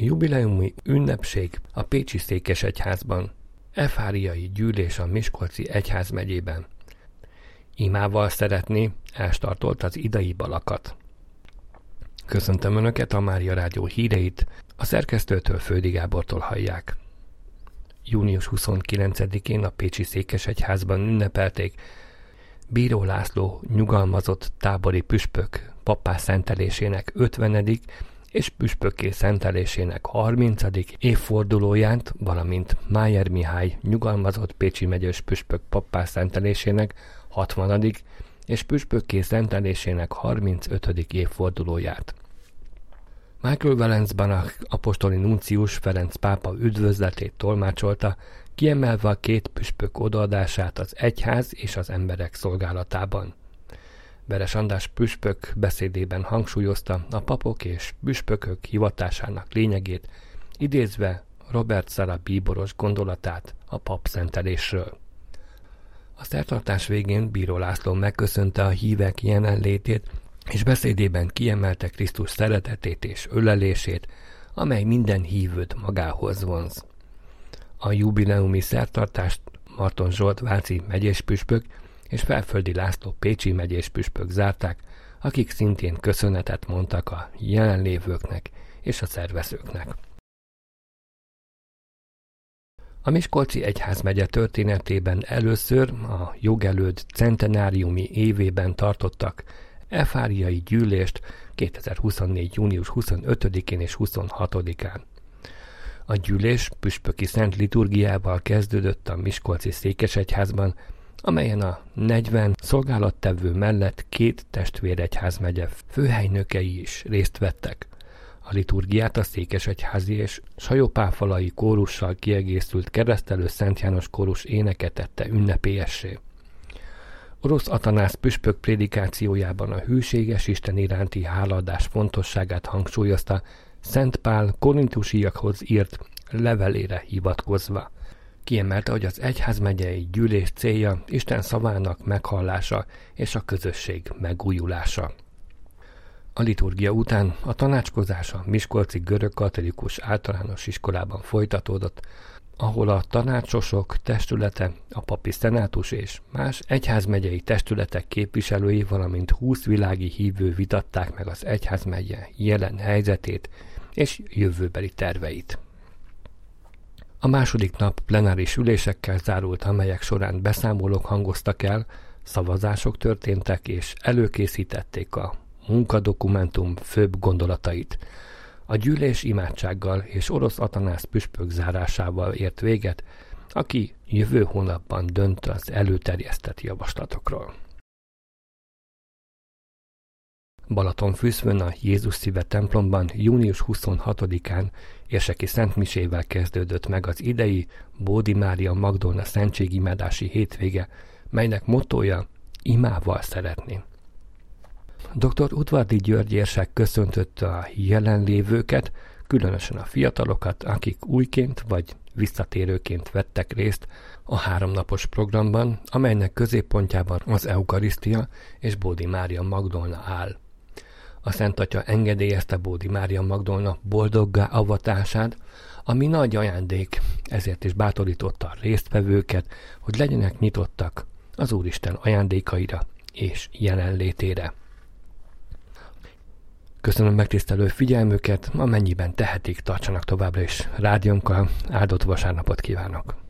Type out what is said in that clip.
Jubileumi ünnepség a Pécsi Székesegyházban. Efáriai gyűlés a Miskolci egyházmegyében. Imával szeretné, elstartolt az idei balakat. Köszöntöm Önöket, a Mária Rádió híreit a szerkesztőtől, Földi Gábortól hallják. Június 29-én a Pécsi Székesegyházban ünnepelték Bíró László nyugalmazott tábori püspök pappá szentelésének 50. és püspökké szentelésének 30. évfordulóját, valamint Májer Mihály nyugalmazott pécsi megyes püspök pappá szentelésének 60. és püspökké szentelésének 35. évfordulóját. Michael Valencban apostoli nuncius Ferenc pápa üdvözletét tolmácsolta, kiemelve a két püspök odaadását az egyház és az emberek szolgálatában. Veres András püspök beszédében hangsúlyozta a papok és püspökök hivatásának lényegét, idézve Robert Sara bíboros gondolatát a papszentelésről. A szertartás végén Bíró László megköszönte a hívek jelenlétét, és beszédében kiemelte Krisztus szeretetét és ölelését, amely minden hívőt magához vonz. A jubileumi szertartást Marton Zsolt váci megyéspüspök és Felföldi László pécsi megyéspüspök zárták, akik szintén köszönetet mondtak a jelenlévőknek és a szervezőknek. A Miskolci egyházmegye történetében először a jogelőd centenáriumi évében tartottak efáriai gyűlést 2024. június 25-én és 26-án. A gyűlés püspöki szent liturgiával kezdődött a Miskolci Székesegyházban, amelyen a 40 szolgálattevő mellett 2 testvéregyházmegye főhelynökei is részt vettek. A liturgiát a székesegyházi és sajopáfalai kórussal kiegészült Keresztelő Szent János kórus éneke tette ünnepélyessé. Orosz Atanász püspök prédikációjában a hűséges Isten iránti hálaadás fontosságát hangsúlyozta Szent Pál korintusiakhoz írt levelére hivatkozva. Kiemelte, hogy az egyházmegyei gyűlés célja Isten szavának meghallása és a közösség megújulása. A liturgia után a tanácskozás a Miskolci Görög-katolikus általános iskolában folytatódott, ahol a tanácsosok testülete, a papi szenátus és más egyházmegyei testületek képviselői, valamint 20 világi hívő vitatták meg az egyházmegye jelen helyzetét és jövőbeli terveit. A második nap plenáris ülésekkel zárult, amelyek során beszámolók hangoztak el, szavazások történtek és előkészítették a munkadokumentum főbb gondolatait. A gyűlés imádsággal és Orosz Atanász püspök zárásával ért véget, aki jövő hónapban dönt az előterjesztett javaslatokról. Balatonfürdőn a Jézus Szíve templomban június 26-án érseki szentmisével kezdődött meg az idei Bódi Mária Magdolna szentségimádási hétvége, melynek mottója imával szeretni. Dr. Udvardi György érsek köszöntötte a jelenlévőket, különösen a fiatalokat, akik újként vagy visszatérőként vettek részt a 3 napos programban, amelynek középpontjában az Eukarisztia és Bódi Mária Magdolna áll. A Szent Atya engedélyezte Bódi Mária Magdolna boldoggá avatását, ami nagy ajándék, ezért is bátorította a résztvevőket, hogy legyenek nyitottak az Úristen ajándékaira és jelenlétére. Köszönöm megtisztelő figyelmüket, amennyiben tehetik, tartsanak továbbra is rádiónkkal, áldott vasárnapot kívánok!